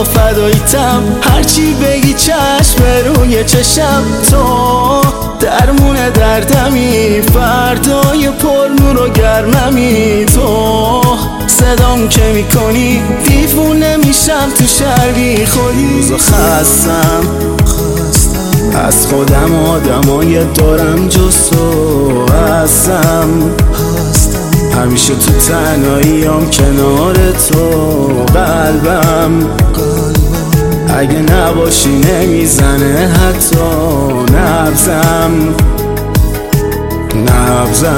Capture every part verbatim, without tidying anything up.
فداییتم، هرچی بگی چشم روی چشم. تو درمون دردمی، فردای پر نور و گرممی. تو صدام که میکنی دیوونه میشم تو شهر بی خودی. روزا خستم از خودم، آدمای دارم جز تو هستم. همیشه تو تنهاییام کنار تو. قلبم اگه نباشی نمیزنه حتی نبضم نبضم.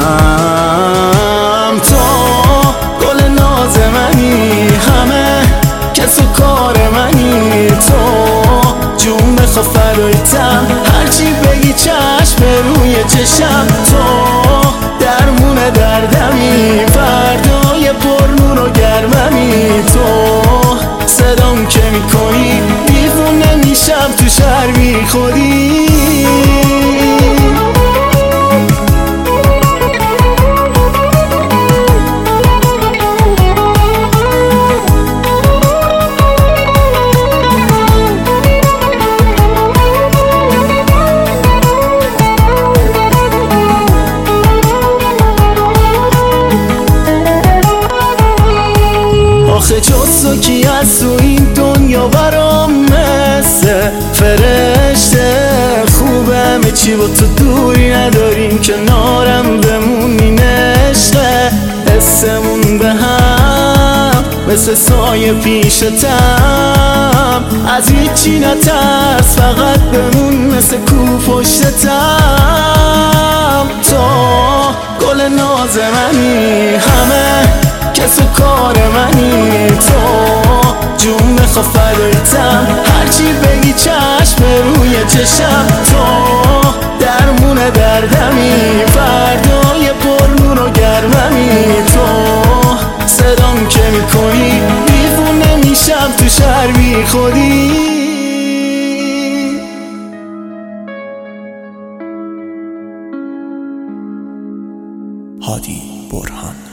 تو گل ناز منی، همه کس و کار منی. تو جون بخوا فداییتم، هرچی بگی چشم روی چشم. تو درمون دردمی، فردای پر نور و گرممی. تو صدام که میکنی دیوونه میشم تو شهر بی خودی. آخه جز تو کی از تو این دنیا برام مثل فرشته خوبه. همه چی با تو دوری نداریم، کنارم بمونی نشته. حسمون به هم مثل سایه پیشتم، از هیچی نترس فقط بمون مثل کو پشتتم. تو گل ناز منی، همه کس و کار منی. تو جون بخوا فداییتم، هرچی بگی چشم روی چشم. تو درمون دردمی، فردای پر نور و گرممی. تو صدام که میکنی دیوونه میشم تو شهر بی خودی. هادی برهان.